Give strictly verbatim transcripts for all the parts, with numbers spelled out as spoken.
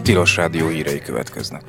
Tilos Rádió hírei következnek.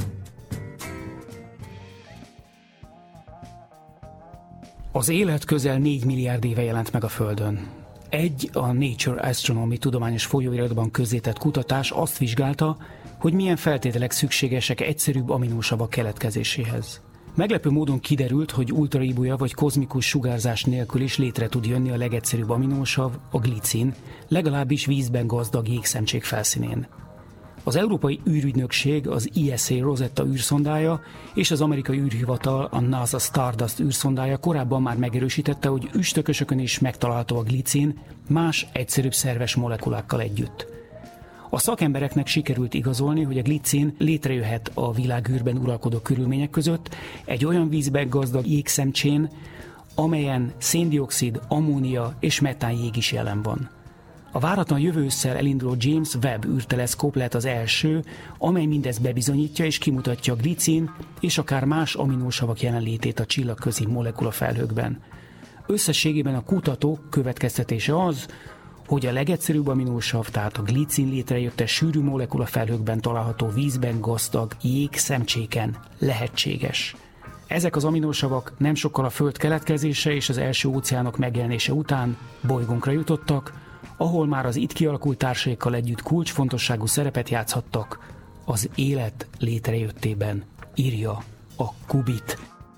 Az élet közel négy milliárd éve jelent meg a Földön. Egy a Nature Astronomy tudományos folyóiratban közzétett kutatás azt vizsgálta, hogy milyen feltételek szükségesek egyszerűbb aminósavak keletkezéséhez. Meglepő módon kiderült, hogy ultraibolya vagy kozmikus sugárzás nélkül is létre tud jönni a legegyszerűbb aminósav, a glicin, legalábbis vízben gazdag jégszemcsék felszínén. Az Európai űrügynökség, az I S A Rosetta űrszondája és az amerikai űrhivatal, a NASA Stardust űrszondája korábban már megerősítette, hogy üstökösökön is megtalálható a glicin más, egyszerűbb szerves molekulákkal együtt. A szakembereknek sikerült igazolni, hogy a glicin létrejöhet a világűrben uralkodó körülmények között egy olyan vízben gazdag jégszemcsén, amelyen széndioxid, ammónia és metán jég is jelen van. A váratlan jövő ősszel elinduló James Webb űrteleszkóp lett az első, amely mindezt bebizonyítja és kimutatja a glicin és akár más aminósavak jelenlétét a csillagközi molekulafelhőkben. Összességében a kutatók következtetése az, hogy a legegyszerűbb aminósav, tehát a glicin létrejötte sűrű molekulafelhőkben található vízben gazdag jégszemcséken lehetséges. Ezek az aminósavak nem sokkal a Föld keletkezése és az első óceánok megjelenése után bolygónkra jutottak, ahol már az itt kialakult társaikkal együtt kulcsfontosságú szerepet játszhattak az élet létrejöttében, írja a Kubit.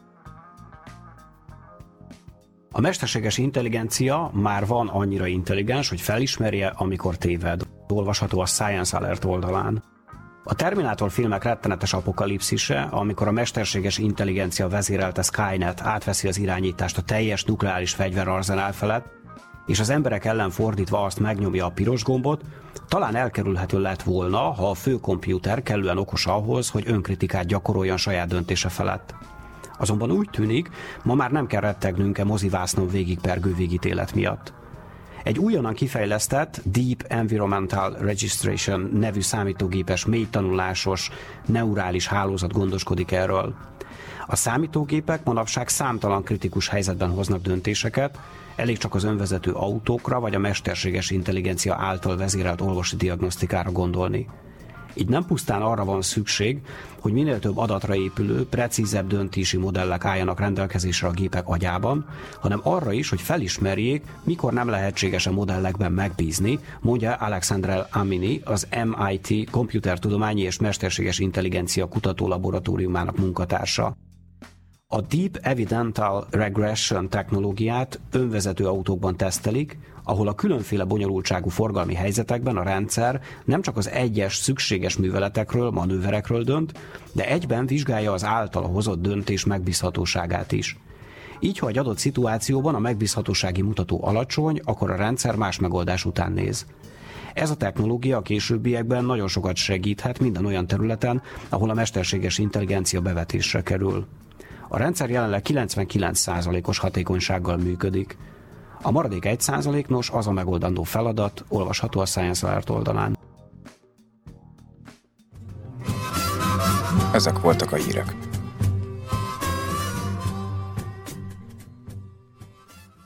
A mesterséges intelligencia már van annyira intelligens, hogy felismerje, amikor téved. Olvasható a Science Alert oldalán. A Terminátor filmek rettenetes apokalipszise, amikor a mesterséges intelligencia vezérelte Skynet átveszi az irányítást a teljes nukleáris fegyverarzenál felett, és az emberek ellen fordítva azt megnyomja a piros gombot, talán elkerülhető lett volna, ha a főkomputer kellően okos ahhoz, hogy önkritikát gyakoroljon saját döntése felett. Azonban úgy tűnik, ma már nem kell rettegnünk e mozivásznon végigpergő végítélet miatt. Egy újonnan kifejlesztett Deep Environmental Registration nevű számítógépes mélytanulásos neurális hálózat gondoskodik erről. A számítógépek manapság számtalan kritikus helyzetben hoznak döntéseket, elég csak az önvezető autókra vagy a mesterséges intelligencia által vezérelt orvosi diagnosztikára gondolni. Így nem pusztán arra van szükség, hogy minél több adatra épülő, precízebb döntési modellek álljanak rendelkezésre a gépek agyában, hanem arra is, hogy felismerjék, mikor nem lehetséges a modellekben megbízni, mondja Alexandre Amini, az M I T Komputertudományi és Mesterséges Intelligencia Kutatólaboratóriumának munkatársa. A Deep Evidential Regression technológiát önvezető autókban tesztelik, ahol a különféle bonyolultságú forgalmi helyzetekben a rendszer nem csak az egyes szükséges műveletekről, manőverekről dönt, de egyben vizsgálja az általa hozott döntés megbízhatóságát is. Így, ha egy adott szituációban a megbízhatósági mutató alacsony, akkor a rendszer más megoldás után néz. Ez a technológia a későbbiekben nagyon sokat segíthet minden olyan területen, ahol a mesterséges intelligencia bevetésre kerül. A rendszer jelenleg kilencvenkilenc százalékos hatékonysággal működik. A maradék egy százalék nos az a megoldandó feladat, olvasható a Science Alert oldalán. Ezek voltak a hírek.